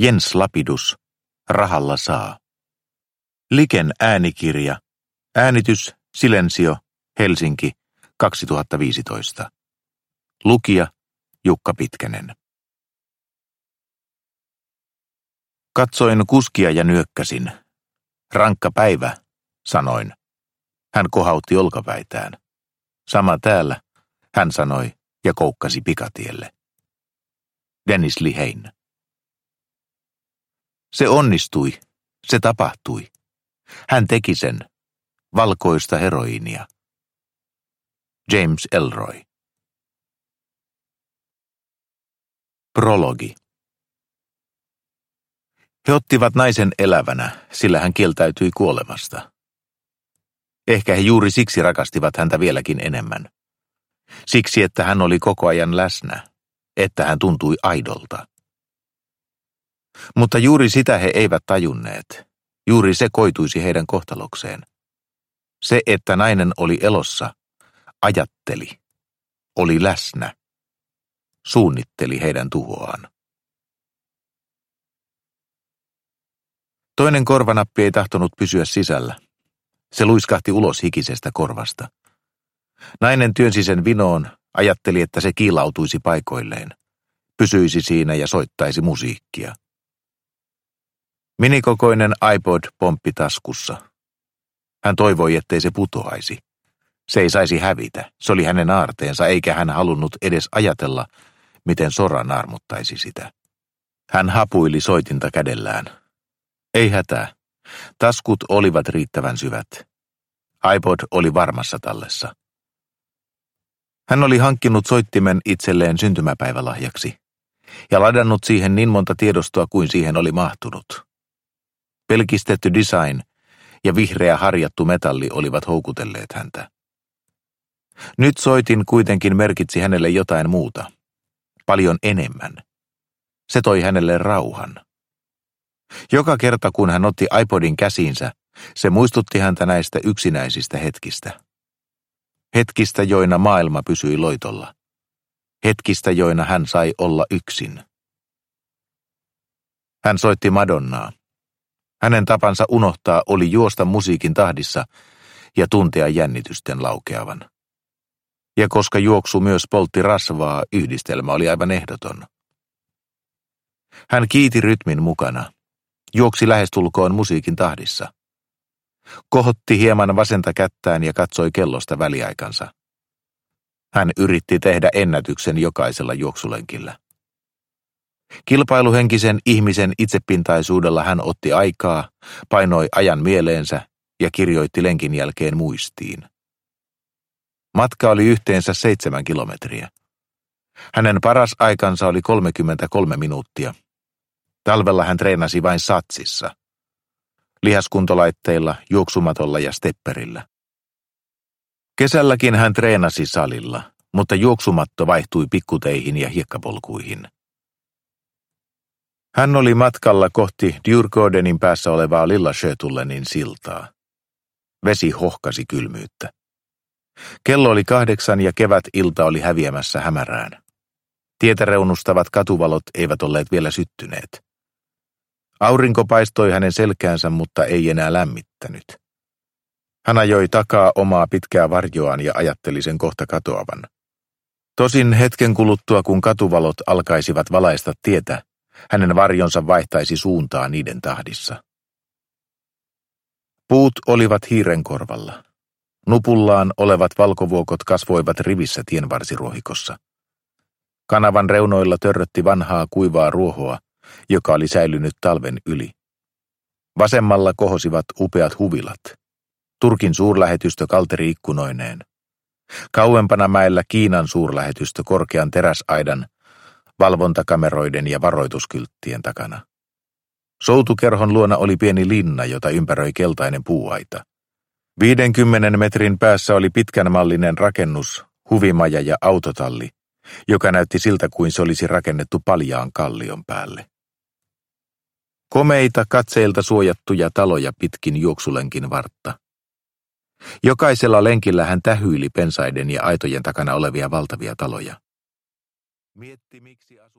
Jens Lapidus, rahalla saa. Liken äänikirja, äänitys Silensio, Helsinki, 2015. Lukija Jukka Pitkänen. Katsoin kuskia ja nyökkäsin. Rankka päivä, sanoin. Hän kohautti olkapäitään. Sama täällä, hän sanoi ja koukkasi pikatielle. Dennis Lehane. Se onnistui, se tapahtui. Hän teki sen, valkoista heroiinia. James Ellroy. Prologi. He ottivat naisen elävänä, sillä hän kieltäytyi kuolemasta. Ehkä he juuri siksi rakastivat häntä vieläkin enemmän. Siksi, että hän oli koko ajan läsnä, että hän tuntui aidolta. Mutta juuri sitä he eivät tajunneet. Juuri se koituisi heidän kohtalokseen. Se, että nainen oli elossa, ajatteli, oli läsnä, suunnitteli heidän tuhoaan. Toinen korvanappi ei tahtonut pysyä sisällä. Se luiskahti ulos hikisestä korvasta. Nainen työnsi sen vinoon, ajatteli, että se kiilautuisi paikoilleen, pysyisi siinä ja soittaisi musiikkia. Minikokoinen iPod pomppi taskussa. Hän toivoi, ettei se putoaisi. Se ei saisi hävitä, se oli hänen aarteensa, eikä hän halunnut edes ajatella, miten sora naarmuttaisi sitä. Hän hapuili soitinta kädellään. Ei hätää. Taskut olivat riittävän syvät. iPod oli varmassa tallessa. Hän oli hankkinut soittimen itselleen syntymäpäivälahjaksi ja ladannut siihen niin monta tiedostoa kuin siihen oli mahtunut. Pelkistetty design ja vihreä harjattu metalli olivat houkutelleet häntä. Nyt soitin kuitenkin merkitsi hänelle jotain muuta, paljon enemmän. Se toi hänelle rauhan. Joka kerta kun hän otti iPodin käsiinsä, se muistutti häntä näistä yksinäisistä hetkistä. Hetkistä, joina maailma pysyi loitolla. Hetkistä, joina hän sai olla yksin. Hän soitti Madonnaa. Hänen tapansa unohtaa oli juosta musiikin tahdissa ja tuntea jännitysten laukeavan. Ja koska juoksu myös poltti rasvaa, yhdistelmä oli aivan ehdoton. Hän kiiti rytmin mukana. Juoksi lähestulkoon musiikin tahdissa. Kohotti hieman vasenta kättään ja katsoi kellosta väliaikansa. Hän yritti tehdä ennätyksen jokaisella juoksulenkillä. Kilpailuhenkisen ihmisen itsepintaisuudella hän otti aikaa, painoi ajan mieleensä ja kirjoitti lenkin jälkeen muistiin. Matka oli yhteensä 7 kilometriä. Hänen paras aikansa oli 33 minuuttia. Talvella hän treenasi vain satsissa. Lihaskuntolaitteilla, juoksumatolla ja stepperillä. Kesälläkin hän treenasi salilla, mutta juoksumatto vaihtui pikkuteihin ja hiekkapolkuihin. Hän oli matkalla kohti Djurgårdenin päässä olevaa Lilla Sjötullenin siltaa. Vesi hohkasi kylmyyttä. Kello oli 8 ja kevätilta oli häviämässä hämärään. Tietä reunustavat katuvalot eivät olleet vielä syttyneet. Aurinko paistoi hänen selkäänsä, mutta ei enää lämmittänyt. Hän ajoi takaa omaa pitkää varjoaan ja ajatteli sen kohta katoavan. Tosin hetken kuluttua, kun katuvalot alkaisivat valaista tietä, hänen varjonsa vaihtaisi suuntaa niiden tahdissa. Puut olivat hiirenkorvalla. Nupullaan olevat valkovuokot kasvoivat rivissä tienvarsiruohikossa. Kanavan reunoilla törrötti vanhaa kuivaa ruohoa, joka oli säilynyt talven yli. Vasemmalla kohosivat upeat huvilat. Turkin suurlähetystö kalteri-ikkunoineen. Kauempana mäellä Kiinan suurlähetystö korkean teräsaidan, valvontakameroiden ja varoituskylttien takana. Soutukerhon luona oli pieni linna, jota ympäröi keltainen puuaita. 50 metrin päässä oli pitkänmallinen rakennus, huvimaja ja autotalli, joka näytti siltä kuin se olisi rakennettu paljaan kallion päälle. Komeita katseilta suojattuja taloja pitkin juoksulenkin vartta. Jokaisella lenkillä hän tähyili pensaiden ja aitojen takana olevia valtavia taloja. Mietti, miksi